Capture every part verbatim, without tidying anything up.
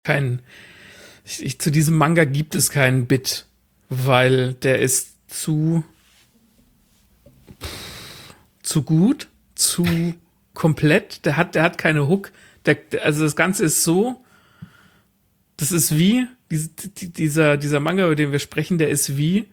Kein, ich, ich, zu diesem Manga gibt es keinen Bit, weil der ist zu, zu gut, zu komplett. Der hat, der hat keine Hook. Der, der, also das Ganze ist so, das ist wie, diese, die, dieser, dieser Manga, über den wir sprechen, der ist wie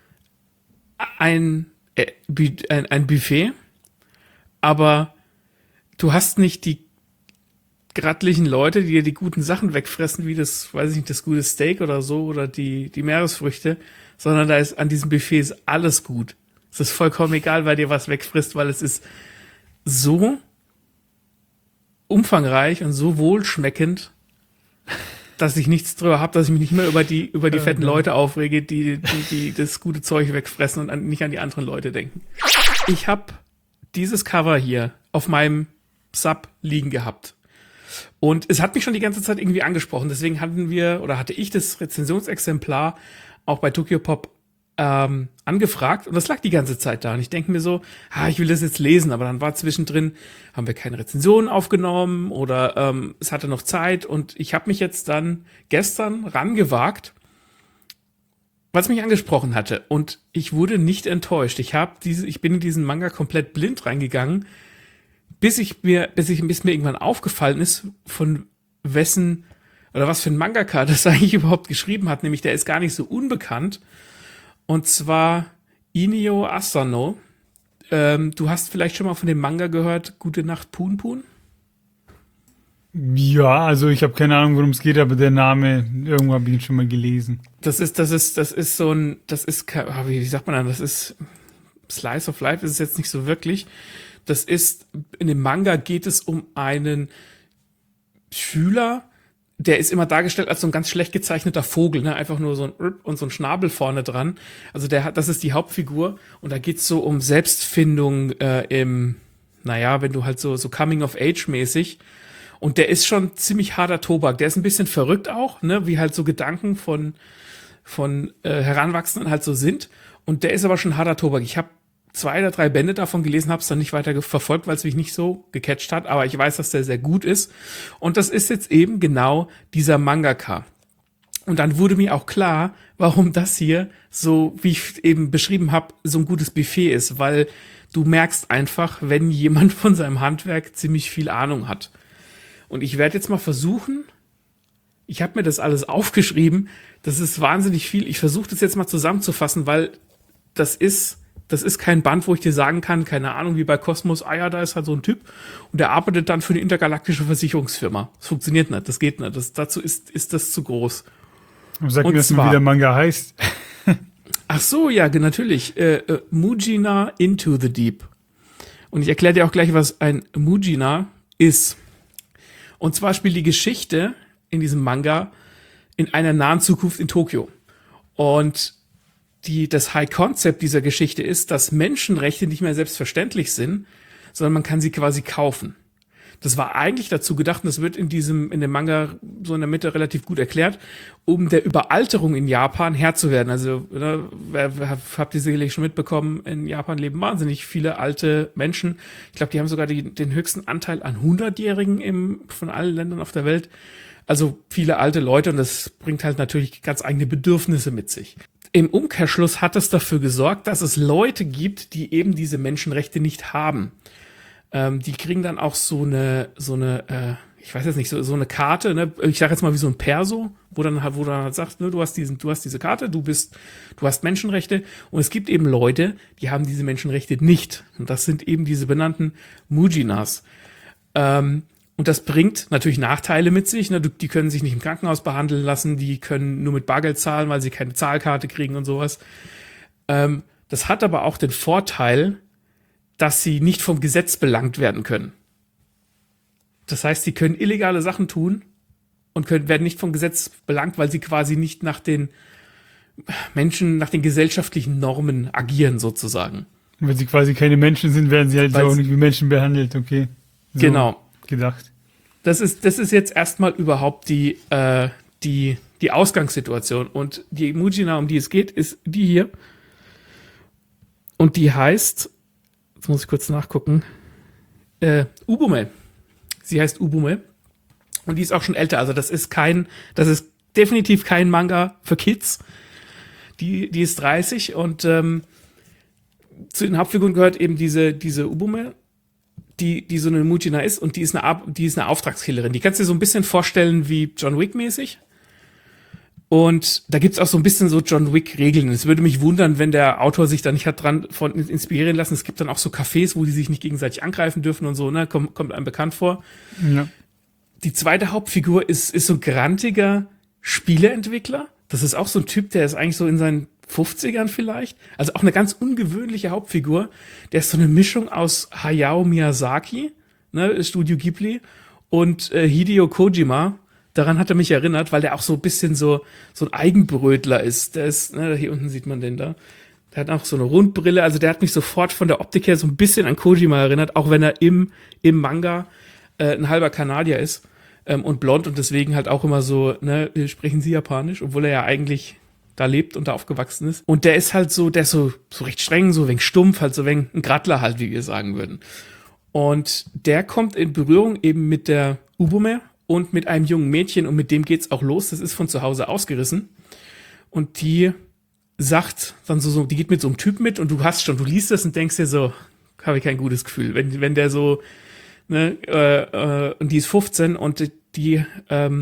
ein, äh, ein, ein Buffet, aber du hast nicht die grattlichen Leute, die dir die guten Sachen wegfressen, wie das, weiß ich nicht, das gute Steak oder so, oder die, die Meeresfrüchte, sondern da ist an diesem Buffet ist alles gut. Es ist vollkommen egal, weil dir was wegfrisst, weil es ist so umfangreich und so wohlschmeckend, dass ich nichts drüber habe, dass ich mich nicht mehr über die, über die fetten Leute aufrege, die, die, die das gute Zeug wegfressen und an, nicht an die anderen Leute denken. Ich habe dieses Cover hier auf meinem Sub liegen gehabt. Und es hat mich schon die ganze Zeit irgendwie angesprochen. Deswegen hatten wir, oder hatte ich das Rezensionsexemplar auch bei Tokyopop ähm, angefragt. Und das lag die ganze Zeit da. Und ich denke mir so, ah, ich will das jetzt lesen. Aber dann war zwischendrin, haben wir keine Rezensionen aufgenommen oder ähm, es hatte noch Zeit. Und ich habe mich jetzt dann gestern rangewagt, was mich angesprochen hatte. Und ich wurde nicht enttäuscht. Ich habe diese, ich bin in diesen Manga komplett blind reingegangen, bis ich mir, bis ich, bis mir irgendwann aufgefallen ist, von wessen oder was für ein Mangaka das eigentlich überhaupt geschrieben hat. Nämlich der ist gar nicht so unbekannt. Und zwar Inio Asano. Ähm, du hast vielleicht schon mal von dem Manga gehört, Gute Nacht Punpun? Ja, also ich habe keine Ahnung, worum es geht, aber der Name, irgendwo habe ich ihn schon mal gelesen. Das ist, das ist, das ist so ein, das ist, wie sagt man dann, das ist Slice of Life ist es jetzt nicht so wirklich. Das ist, in dem Manga geht es um einen Schüler, der ist immer dargestellt als so ein ganz schlecht gezeichneter Vogel, ne? Einfach nur so ein Rip und so ein Schnabel vorne dran. Also der hat, das ist die Hauptfigur und da geht's so um Selbstfindung äh, im, naja, wenn du halt so, so Coming-of-Age-mäßig. Und der ist schon ziemlich harter Tobak. Der ist ein bisschen verrückt auch, ne? Wie halt so Gedanken von, von äh, Heranwachsenden halt so sind. Und der ist aber schon harter Tobak. Ich habe zwei oder drei Bände davon gelesen, habe es dann nicht weiter verfolgt, weil es mich nicht so gecatcht hat, aber ich weiß, dass der sehr gut ist. Und das ist jetzt eben genau dieser Mangaka. Und dann wurde mir auch klar, warum das hier so, wie ich eben beschrieben habe, so ein gutes Buffet ist, weil du merkst einfach, wenn jemand von seinem Handwerk ziemlich viel Ahnung hat. Und ich werde jetzt mal versuchen, ich habe mir das alles aufgeschrieben, das ist wahnsinnig viel, ich versuche das jetzt mal zusammenzufassen, weil das ist Das ist kein Band, wo ich dir sagen kann, keine Ahnung, wie bei Kosmos, ah ja, da ist halt so ein Typ und der arbeitet dann für eine intergalaktische Versicherungsfirma. Das funktioniert nicht, das geht nicht. Das, dazu ist, ist das zu groß. Aber sag Und mir erst mal, zwar- wie der Manga heißt. Ach so, ja, ge- natürlich. Äh, äh, Mujina Into the Deep. Und ich erkläre dir auch gleich, was ein Mujina ist. Und zwar spielt die Geschichte in diesem Manga in einer nahen Zukunft in Tokio. Und die, das High Concept dieser Geschichte ist, dass Menschenrechte nicht mehr selbstverständlich sind, sondern man kann sie quasi kaufen. Das war eigentlich dazu gedacht, und das wird in diesem, in dem Manga so in der Mitte relativ gut erklärt, um der Überalterung in Japan Herr zu werden. Also, ne, wer, wer, habt ihr sicherlich schon mitbekommen, in Japan leben wahnsinnig viele alte Menschen. Ich glaube, die haben sogar die, den höchsten Anteil an hundertjährigen im, von allen Ländern auf der Welt. Also viele alte Leute und das bringt halt natürlich ganz eigene Bedürfnisse mit sich. Im Umkehrschluss hat es dafür gesorgt, dass es Leute gibt, die eben diese Menschenrechte nicht haben. Ähm, die kriegen dann auch so eine, so eine, äh, ich weiß jetzt nicht, so, so eine Karte, ne? Ich sage jetzt mal wie so ein Perso, wo dann halt, wo dann halt sagt, ne, du hast diesen, du hast diese Karte, du bist, du hast Menschenrechte. Und es gibt eben Leute, die haben diese Menschenrechte nicht. Und das sind eben diese benannten Mujinas. Ähm, Und das bringt natürlich Nachteile mit sich. Ne? Die können sich nicht im Krankenhaus behandeln lassen, die können nur mit Bargeld zahlen, weil sie keine Zahlkarte kriegen und sowas. Ähm, das hat aber auch den Vorteil, dass sie nicht vom Gesetz belangt werden können. Das heißt, sie können illegale Sachen tun und können, werden nicht vom Gesetz belangt, weil sie quasi nicht nach den Menschen, nach den gesellschaftlichen Normen agieren sozusagen. Wenn sie quasi keine Menschen sind, werden sie halt so Weil auch sie- nicht wie Menschen behandelt, okay. So Genau. gedacht. Das ist, das ist jetzt erstmal überhaupt die, äh, die, die Ausgangssituation. Und die Mujina, um die es geht, ist die hier. Und die heißt, jetzt muss ich kurz nachgucken, äh, Ubume. Sie heißt Ubume. Und die ist auch schon älter. Also das ist kein, das ist definitiv kein Manga für Kids. Die, die ist dreißig und ähm, zu den Hauptfiguren gehört eben diese, diese Ubume, die, die so eine Mujina ist und die ist eine, die ist eine Auftragskillerin. Die kannst du dir so ein bisschen vorstellen wie John Wick mäßig. Und da gibt's auch so ein bisschen so John Wick-Regeln. Es würde mich wundern, wenn der Autor sich da nicht hat dran von inspirieren lassen. Es gibt dann auch so Cafés, wo die sich nicht gegenseitig angreifen dürfen und so, ne? Kommt, kommt einem bekannt vor. Ja. Die zweite Hauptfigur ist, ist so ein grantiger Spieleentwickler. Das ist auch so ein Typ, der ist eigentlich so in seinen fünfzigern vielleicht. Also auch eine ganz ungewöhnliche Hauptfigur. Der ist so eine Mischung aus Hayao Miyazaki, ne, Studio Ghibli, und äh, Hideo Kojima. Daran hat er mich erinnert, weil der auch so ein bisschen so, so ein Eigenbrötler ist. Der ist, ne, hier unten sieht man den da. Der hat auch so eine Rundbrille. Also der hat mich sofort von der Optik her so ein bisschen an Kojima erinnert, auch wenn er im, im Manga äh, ein halber Kanadier ist ähm, und blond und deswegen halt auch immer so, ne, sprechen Sie Japanisch, obwohl er ja eigentlich da lebt und da aufgewachsen ist. Und der ist halt so, der ist so, so recht streng, so wenig stumpf, halt so wenig ein Grattler halt, wie wir sagen würden. Und der kommt in Berührung eben mit der Ubume und mit einem jungen Mädchen und mit dem geht's auch los. Das ist von zu Hause ausgerissen. Und die sagt dann so, so die geht mit so einem Typ mit und du hast schon, du liest das und denkst dir so, habe ich kein gutes Gefühl. Wenn, wenn der so, ne, äh, äh, und die ist fünfzehn und die ähm,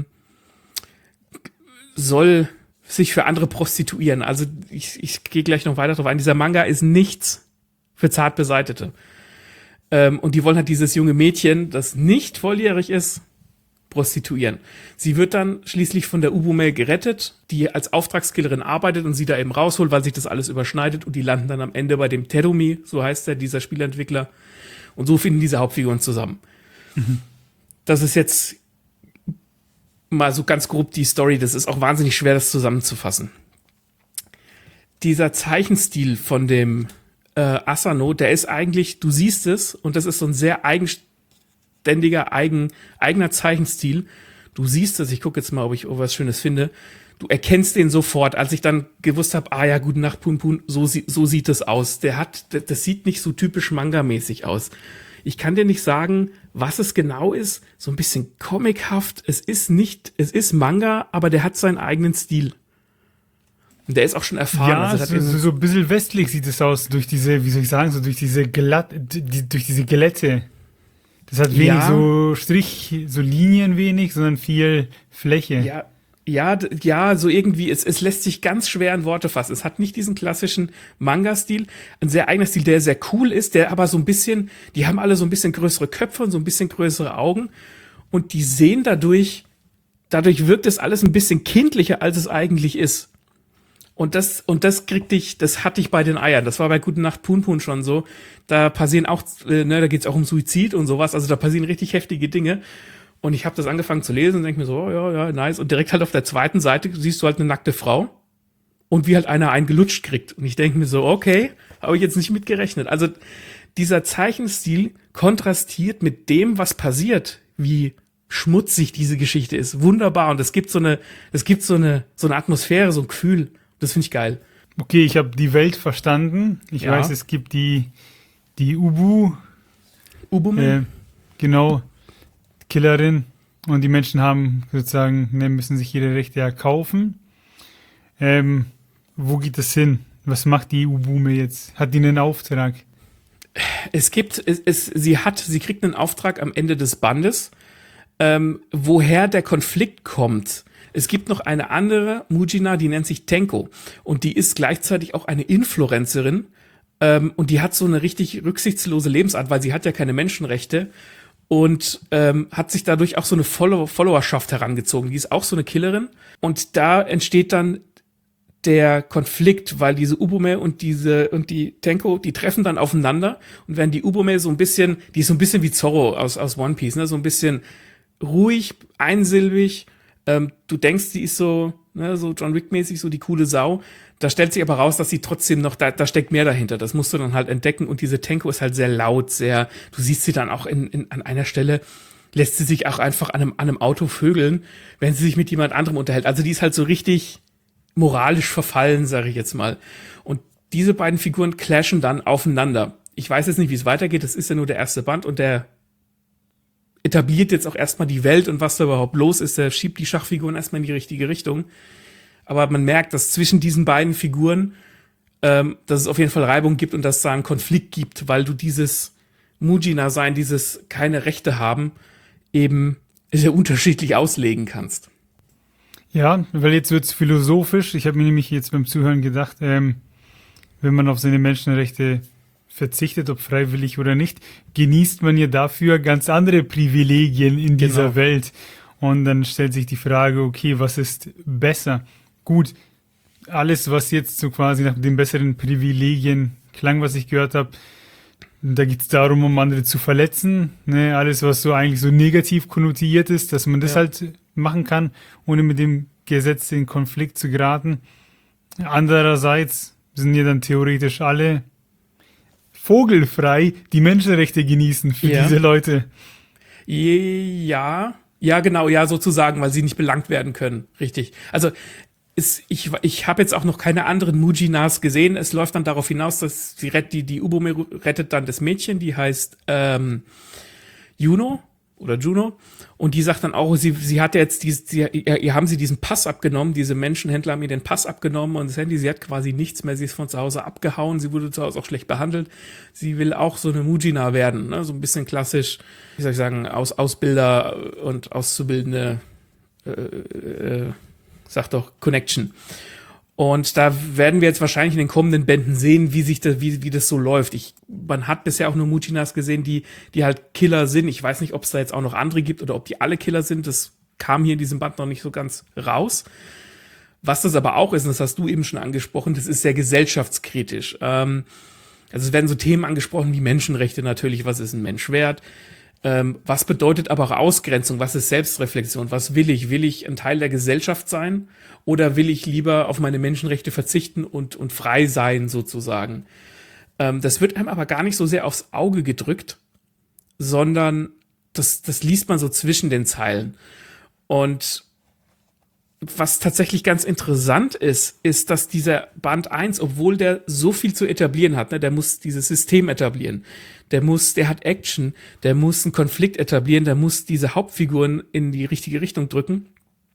soll sich für andere prostituieren. Also ich, ich gehe gleich noch weiter drauf ein. Dieser Manga ist nichts für zart Beseitete. Ähm, und die wollen halt dieses junge Mädchen, das nicht volljährig ist, prostituieren. Sie wird dann schließlich von der Ubume gerettet, die als Auftragskillerin arbeitet und sie da eben rausholt, weil sich das alles überschneidet und die landen dann am Ende bei dem Terumi, so heißt er, dieser Spielentwickler. Und so finden diese Hauptfiguren zusammen. Mhm. Das ist jetzt mal so ganz grob die Story. Das ist auch wahnsinnig schwer, das zusammenzufassen. Dieser Zeichenstil von dem äh, Asano, der ist eigentlich, du siehst es, und das ist so ein sehr eigenständiger, eigen, eigener Zeichenstil. Du siehst es, ich gucke jetzt mal, ob ich was Schönes finde. Du erkennst den sofort, als ich dann gewusst habe, ah ja, gute Nacht, Pun Pun, so, so sieht es aus. Der hat, das, das sieht nicht so typisch Manga-mäßig aus. Ich kann dir nicht sagen, was es genau ist. So ein bisschen comichaft. Es ist nicht, es ist Manga, aber der hat seinen eigenen Stil. Und der ist auch schon erfahren. Ja, also so, so, so ein bisschen westlich sieht es aus, durch diese, wie soll ich sagen, so durch diese glatt, die, durch diese Glätte. Das hat wenig ja. so Strich, so Linien wenig, sondern viel Fläche. Ja. Ja, ja, so irgendwie, es, es lässt sich ganz schwer in Worte fassen. Es hat nicht diesen klassischen Manga-Stil, ein sehr eigener Stil, der sehr cool ist, der aber so ein bisschen, die haben alle so ein bisschen größere Köpfe und so ein bisschen größere Augen und die sehen dadurch, dadurch wirkt es alles ein bisschen kindlicher, als es eigentlich ist. Und das, und das kriegt dich, das hat dich bei den Eiern. Das war bei Gute Nacht Pun Pun schon so. Da passieren auch, äh, ne, da geht's auch um Suizid und sowas, also da passieren richtig heftige Dinge. Und ich habe das angefangen zu lesen und denke mir so, oh, ja, ja, nice. Und direkt halt auf der zweiten Seite siehst du halt eine nackte Frau und wie halt einer einen gelutscht kriegt. Und ich denke mir so, okay, habe ich jetzt nicht mit gerechnet. Also dieser Zeichenstil kontrastiert mit dem, was passiert, wie schmutzig diese Geschichte ist. Wunderbar. Und es gibt so eine, es gibt so eine, so eine Atmosphäre, so ein Gefühl. Das finde ich geil. Okay, ich habe die Welt verstanden. Ich ja. weiß, es gibt die, die Ubu. Ubume. Äh, genau. Killerin und die Menschen haben sozusagen, ne, müssen sich ihre Rechte erkaufen. Ähm, wo geht das hin? Was macht die Ubume jetzt? Hat die einen Auftrag? Es gibt, es, es, sie hat, sie kriegt einen Auftrag am Ende des Bandes, ähm, woher der Konflikt kommt. Es gibt noch eine andere Mujina, die nennt sich Tenko und die ist gleichzeitig auch eine Influencerin ähm, und die hat so eine richtig rücksichtslose Lebensart, weil sie hat ja keine Menschenrechte. Und ähm, hat sich dadurch auch so eine Follow- Followerschaft herangezogen. Die ist auch so eine Killerin. Und da entsteht dann der Konflikt, weil diese Ubume und diese und die Tenko, die treffen dann aufeinander. Und während die Ubume so ein bisschen, die ist so ein bisschen wie Zorro aus aus One Piece, ne, so ein bisschen ruhig, einsilbig. Ähm, du denkst, die ist so, ne, so John Wick-mäßig, so die coole Sau. Da stellt sich aber raus, dass sie trotzdem noch, da, da steckt mehr dahinter. Das musst du dann halt entdecken. Und diese Tenko ist halt sehr laut, sehr, du siehst sie dann auch in, in, an einer Stelle, lässt sie sich auch einfach an einem, an einem Auto vögeln, wenn sie sich mit jemand anderem unterhält. Also die ist halt so richtig moralisch verfallen, sage ich jetzt mal. Und diese beiden Figuren clashen dann aufeinander. Ich weiß jetzt nicht, wie es weitergeht. Das ist ja nur der erste Band und der etabliert jetzt auch erstmal die Welt und was da überhaupt los ist. Der schiebt die Schachfiguren erstmal in die richtige Richtung. Aber man merkt, dass zwischen diesen beiden Figuren, ähm, dass es auf jeden Fall Reibung gibt und dass es da einen Konflikt gibt, weil du dieses Mujina-Sein, dieses keine Rechte haben, eben sehr unterschiedlich auslegen kannst. Ja, weil jetzt wird's philosophisch. Ich habe mir nämlich jetzt beim Zuhören gedacht, ähm, wenn man auf seine Menschenrechte verzichtet, ob freiwillig oder nicht, genießt man ja dafür ganz andere Privilegien in dieser Genau. Welt. Und dann stellt sich die Frage, okay, was ist besser? Gut, alles, was jetzt so quasi nach den besseren Privilegien klang, was ich gehört habe, da geht es darum, um andere zu verletzen. Ne? Alles, was so eigentlich so negativ konnotiert ist, dass man das Ja. halt machen kann, ohne mit dem Gesetz in Konflikt zu geraten. Andererseits sind ja dann theoretisch alle vogelfrei, die Menschenrechte genießen für Ja. diese Leute. Ja, ja, genau, ja, sozusagen, weil sie nicht belangt werden können. Richtig. Also, ist, ich, ich habe jetzt auch noch keine anderen Mujinas gesehen. Es läuft dann darauf hinaus, dass sie rett, die, die Ubume rettet dann das Mädchen, die heißt ähm, Juno oder Juno. Und die sagt dann auch, sie, sie hat jetzt dieses, sie, ihr, ihr haben sie diesen Pass abgenommen, diese Menschenhändler haben ihr den Pass abgenommen und das Handy, sie hat quasi nichts mehr, sie ist von zu Hause abgehauen, sie wurde zu Hause auch schlecht behandelt. Sie will auch so eine Mujina werden, ne? So ein bisschen klassisch, wie soll ich sagen, Aus, Ausbilder und Auszubildende, äh, äh, sag doch, Connection. Und da werden wir jetzt wahrscheinlich in den kommenden Bänden sehen, wie sich das, wie, wie das so läuft. Ich, man hat bisher auch nur Mujinas gesehen, die, die halt Killer sind. Ich weiß nicht, ob es da jetzt auch noch andere gibt oder ob die alle Killer sind. Das kam hier in diesem Band noch nicht so ganz raus. Was das aber auch ist, und das hast du eben schon angesprochen, das ist sehr gesellschaftskritisch. Ähm, also es werden so Themen angesprochen wie Menschenrechte natürlich. Was ist ein Mensch wert? Ähm, was bedeutet aber auch Ausgrenzung? Was ist Selbstreflexion? Was will ich? Will ich ein Teil der Gesellschaft sein? Oder will ich lieber auf meine Menschenrechte verzichten und, und frei sein, sozusagen? Ähm, das wird einem aber gar nicht so sehr aufs Auge gedrückt, sondern das, das liest man so zwischen den Zeilen. Und was tatsächlich ganz interessant ist, ist, dass dieser Band eins, obwohl der so viel zu etablieren hat, ne, der muss dieses System etablieren, der muss, der hat Action, der muss einen Konflikt etablieren, der muss diese Hauptfiguren in die richtige Richtung drücken.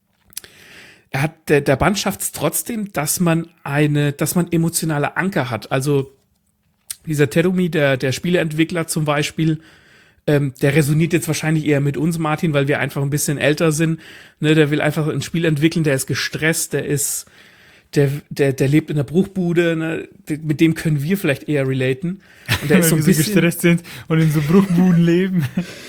Er hat, der, der Band schafft es trotzdem, dass man eine, dass man emotionale Anker hat. Also dieser Terumi, der, der Spieleentwickler zum Beispiel, ähm, der resoniert jetzt wahrscheinlich eher mit uns, Martin, weil wir einfach ein bisschen älter sind. Ne, der will einfach ein Spiel entwickeln, der ist gestresst, der ist, der, der, der lebt in der Bruchbude, ne, mit dem können wir vielleicht eher relaten. Und der ist so ein Weil wir so bisschen gestresst sind und in so Bruchbuden leben.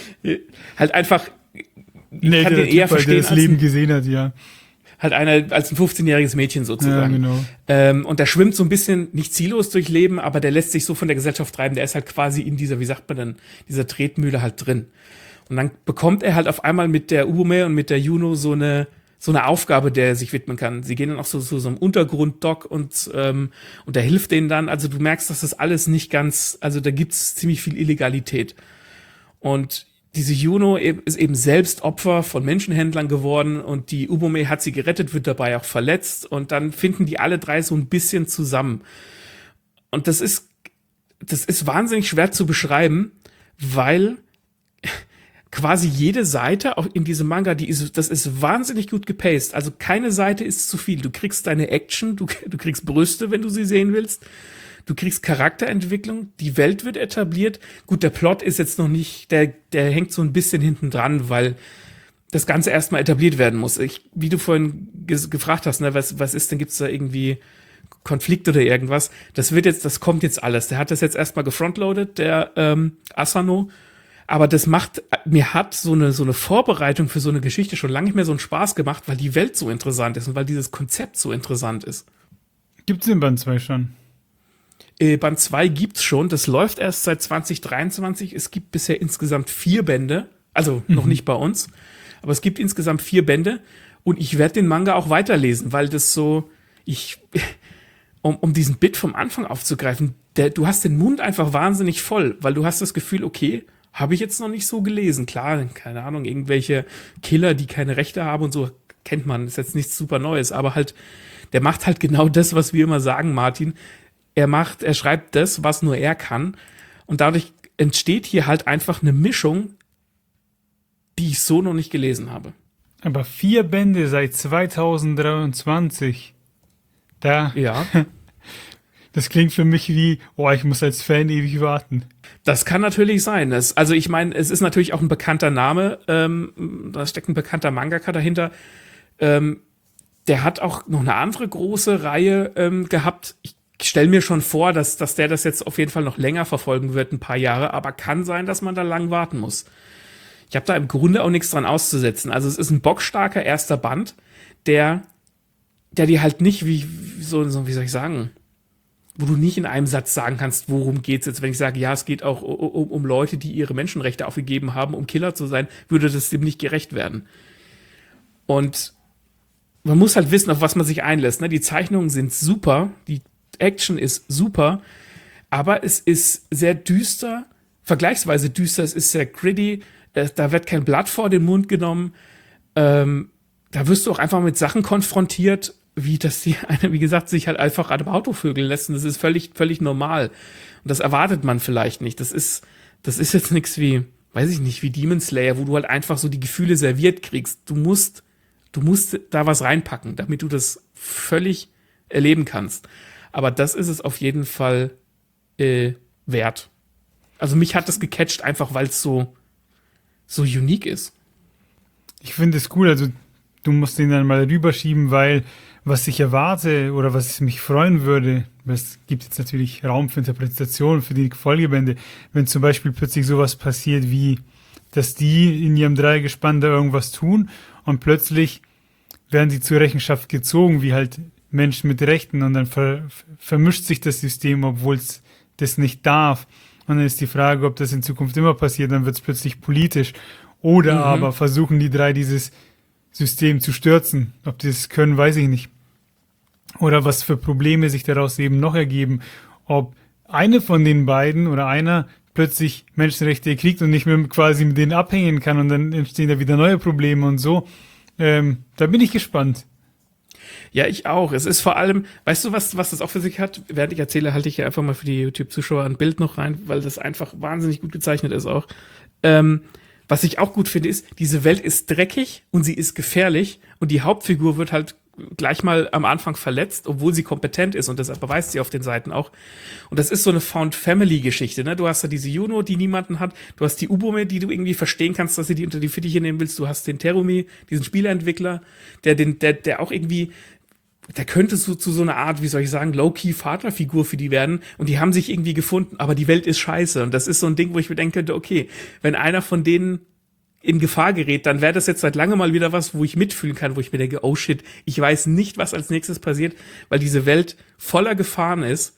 halt einfach, Nee, kann der den Typ, eher weil der verstehen das als Leben ein- gesehen hat, ja. halt einer als ein fünfzehnjähriges Mädchen Ja, sozusagen. genau. Ähm, und der schwimmt so ein bisschen nicht ziellos durch Leben, aber der lässt sich so von der Gesellschaft treiben. Der ist halt quasi in dieser, wie sagt man denn, dieser Tretmühle halt drin. Und dann bekommt er halt auf einmal mit der Ubume und mit der Juno so eine so eine Aufgabe, der er sich widmen kann. Sie gehen dann auch so zu so, so einem Untergrunddock und ähm, und der hilft denen dann. Also du merkst, dass das alles nicht ganz, also da gibt's ziemlich viel Illegalität. Und diese Juno eben- ist eben selbst Opfer von Menschenhändlern geworden und die Ubume hat sie gerettet, wird dabei auch verletzt und dann finden die alle drei so ein bisschen zusammen. Und das ist, das ist wahnsinnig schwer zu beschreiben, weil quasi jede Seite auch in diesem Manga, die ist, das ist wahnsinnig gut gepaced. Also keine Seite ist zu viel. Du kriegst deine Action, du, du kriegst Brüste, wenn du sie sehen willst. Du kriegst Charakterentwicklung, die Welt wird etabliert. Gut, der Plot ist jetzt noch nicht, der, der hängt so ein bisschen hinten dran, weil das Ganze erstmal etabliert werden muss. Ich, wie du vorhin ges- gefragt hast, ne, was, was ist denn, gibt's da irgendwie Konflikt oder irgendwas? Das wird jetzt, das kommt jetzt alles. Der hat das jetzt erstmal gefrontloadet, der ähm, Asano. Aber das macht, mir hat so eine, so eine Vorbereitung für so eine Geschichte schon lange nicht mehr so einen Spaß gemacht, weil die Welt so interessant ist und weil dieses Konzept so interessant ist. Gibt's den Band zwei schon? Äh, Band zwei gibt's schon, das läuft erst seit zwanzig dreiundzwanzig. Es gibt bisher insgesamt vier Bände, also noch nicht bei uns, aber es gibt insgesamt vier Bände und ich werde den Manga auch weiterlesen, weil das so, ich, um, um diesen Bit vom Anfang aufzugreifen, der, du hast den Mund einfach wahnsinnig voll, weil du hast das Gefühl, okay, habe ich jetzt noch nicht so gelesen. Klar, keine Ahnung, irgendwelche Killer, die keine Rechte haben und so, kennt man, ist jetzt nichts super Neues, aber halt, der macht halt genau das, was wir immer sagen, Martin. Er macht, er schreibt das, was nur er kann. Und dadurch entsteht hier halt einfach eine Mischung die ich so noch nicht gelesen habe. Aber vier Bände seit zweitausenddreiundzwanzig. Da, Ja, das klingt für mich wie, oh, ich muss als Fan ewig warten. das kann natürlich sein. Das, also ich meine, es ist natürlich auch ein bekannter Name, ähm, da steckt ein bekannter Mangaka dahinter. Ähm, der hat auch noch eine andere große Reihe ähm, gehabt. Ich stelle mir schon vor, dass, dass der das jetzt auf jeden Fall noch länger verfolgen wird, ein paar Jahre, aber kann sein, dass man da lang warten muss. Ich habe da im Grunde auch nichts dran auszusetzen. Also es ist ein bockstarker erster Band, der, der dir halt nicht, wie, wie so, so, wie soll ich sagen, wo du nicht in einem Satz sagen kannst, worum geht's jetzt. Wenn ich sage, ja, es geht auch um, um Leute, die ihre Menschenrechte aufgegeben haben, um Killer zu sein, würde das dem nicht gerecht werden. Und man muss halt wissen, auf was man sich einlässt. Ne? Die Zeichnungen sind super, die Action ist super, aber es ist sehr düster, vergleichsweise düster, es ist sehr gritty, da wird kein Blatt vor den Mund genommen, ähm, da wirst du auch einfach mit Sachen konfrontiert, wie dass die eine, wie gesagt, sich halt einfach an dem Auto vögeln lassen. Das ist völlig, völlig normal. Und das erwartet man vielleicht nicht. Das ist, das ist jetzt nichts wie, weiß ich nicht, wie Demon Slayer, wo du halt einfach so die Gefühle serviert kriegst. Du musst, du musst da was reinpacken, damit du das völlig erleben kannst. Aber das ist es auf jeden Fall äh, wert. Also mich hat das gecatcht, einfach weil es so, so unique ist. Ich finde es cool, also du musst den dann mal rüberschieben, weil was ich erwarte oder was mich freuen würde, es gibt jetzt natürlich Raum für Interpretation für die Folgebände, wenn zum Beispiel plötzlich sowas passiert wie, dass die in ihrem Dreigespann da irgendwas tun und plötzlich werden sie zur Rechenschaft gezogen, wie halt Menschen mit Rechten und dann ver, vermischt sich das System, obwohl es das nicht darf. Und dann ist die Frage, ob das in Zukunft immer passiert, dann wird es plötzlich politisch. Oder Mhm. aber versuchen die drei dieses System zu stürzen. Ob die das können, weiß ich nicht. Oder was für Probleme sich daraus eben noch ergeben. Ob eine von den beiden oder einer plötzlich Menschenrechte kriegt und nicht mehr quasi mit denen abhängen kann und dann entstehen da wieder neue Probleme und so. Ähm, da bin ich gespannt. Ja, ich auch. Es ist vor allem, weißt du, was, was das auch für sich hat? Während ich erzähle, halte ich hier einfach mal für die YouTube-Zuschauer ein Bild noch rein, weil das einfach wahnsinnig gut gezeichnet ist auch. Ähm, was ich auch gut finde, ist, diese Welt ist dreckig und sie ist gefährlich und die Hauptfigur wird halt gleich mal am Anfang verletzt, obwohl sie kompetent ist und das beweist sie auf den Seiten auch. Und das ist so eine Found-Family-Geschichte, ne? Du hast da diese Juno, die niemanden hat, du hast die Ubume, die du irgendwie verstehen kannst, dass sie die unter die Fittiche nehmen willst, du hast den Terumi, diesen Spieleentwickler, der den, der, der auch irgendwie, der könnte so zu so einer Art, wie soll ich sagen, Low-Key-Vaterfigur für die werden und die haben sich irgendwie gefunden, aber die Welt ist scheiße und das ist so ein Ding, wo ich mir denke, okay, wenn einer von denen in Gefahr gerät, dann wäre das jetzt seit langem mal wieder was, wo ich mitfühlen kann, wo ich mir denke, oh shit, ich weiß nicht, was als nächstes passiert, weil diese Welt voller Gefahren ist,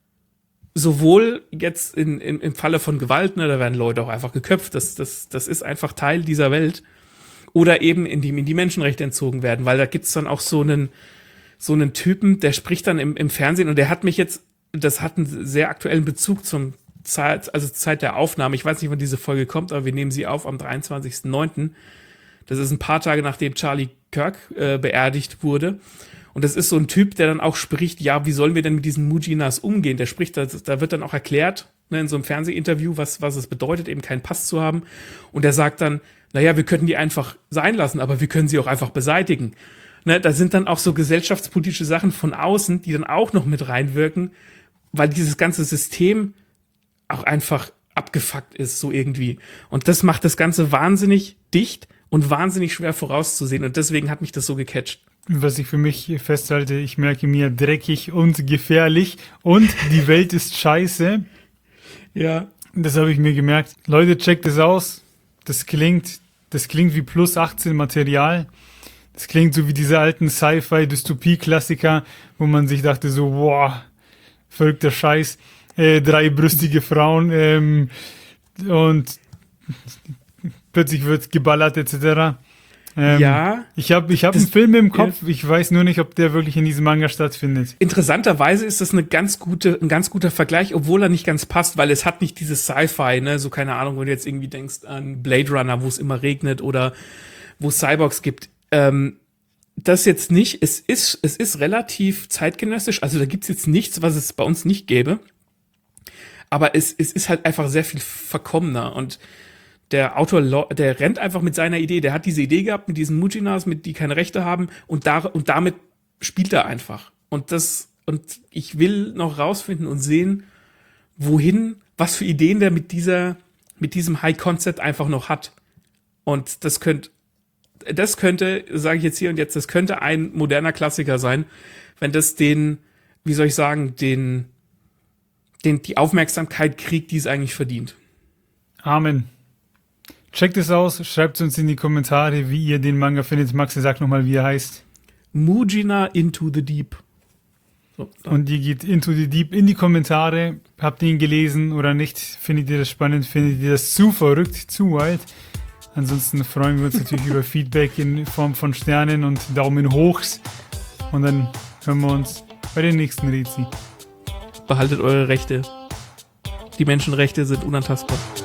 sowohl jetzt in, in, im Falle von Gewalt, ne, da werden Leute auch einfach geköpft, das, das, das ist einfach Teil dieser Welt, oder eben indem ihnen die Menschenrechte entzogen werden, weil da gibt's dann auch so einen so einen Typen, der spricht dann im, im Fernsehen und der hat mich jetzt, das hat einen sehr aktuellen Bezug zum Zeit, also Zeit der Aufnahme. Ich weiß nicht, wann diese Folge kommt, aber wir nehmen sie auf am dreiundzwanzigsten neunten Das ist ein paar Tage, nachdem Charlie Kirk äh, beerdigt wurde. Und das ist so ein Typ, der dann auch spricht, ja, wie sollen wir denn mit diesen Mujinas umgehen? Der spricht, da, da wird dann auch erklärt, ne, in so einem Fernsehinterview, was, was es bedeutet, eben keinen Pass zu haben. Und der sagt dann, naja, wir könnten die einfach sein lassen, aber wir können sie auch einfach beseitigen. Ne, da sind dann auch so gesellschaftspolitische Sachen von außen, die dann auch noch mit reinwirken, weil dieses ganze System auch einfach abgefuckt ist, so irgendwie. Und das macht das Ganze wahnsinnig dicht und wahnsinnig schwer vorauszusehen. Und deswegen hat mich das so gecatcht. Was ich für mich festhalte, ich merke mir dreckig und gefährlich und die Welt ist scheiße. Ja. Das habe ich mir gemerkt. Leute, checkt es aus. Das klingt, das klingt wie plus achtzehn Material. Das klingt so wie diese alten Sci-Fi-Dystopie-Klassiker, wo man sich dachte so, boah, verrückter Scheiß, äh, dreibrüstige Frauen ähm, und plötzlich wird geballert et cetera. Ähm, ja. Ich habe ich hab einen Film im Kopf, ich weiß nur nicht, ob der wirklich in diesem Manga stattfindet. Interessanterweise ist das eine ganz gute, ein ganz guter Vergleich, obwohl er nicht ganz passt, weil es hat nicht dieses Sci-Fi, ne, so keine Ahnung, wenn du jetzt irgendwie denkst an Blade Runner, wo es immer regnet oder wo es Cyborgs gibt. Ähm, das jetzt nicht. Es ist, es ist relativ zeitgenössisch. Also da gibt's jetzt nichts, was es bei uns nicht gäbe. Aber es, es ist halt einfach sehr viel verkommener. Und der Autor, lo- der rennt einfach mit seiner Idee. Der hat diese Idee gehabt mit diesen Mujinas, mit die keine Rechte haben und, da, und damit spielt er einfach. Und das, und ich will noch rausfinden und sehen, wohin, was für Ideen der mit dieser, mit diesem High Concept einfach noch hat. Und das könnte, das könnte, sage ich jetzt hier und jetzt, das könnte ein moderner Klassiker sein, wenn das den, wie soll ich sagen, den, den, die Aufmerksamkeit kriegt, die es eigentlich verdient. Amen. Checkt es aus, schreibt uns in die Kommentare, wie ihr den Manga findet. Maxi, sag nochmal, wie er heißt. Mujina Into the Deep. So, Und ihr geht Into the Deep in die Kommentare. Habt ihr ihn gelesen oder nicht? Findet ihr das spannend? Findet ihr das zu verrückt, zu wild? Ansonsten freuen wir uns natürlich über Feedback in Form von Sternen und Daumen hochs. Und dann hören wir uns bei den nächsten Rätsel. behaltet eure Rechte. Die Menschenrechte sind unantastbar.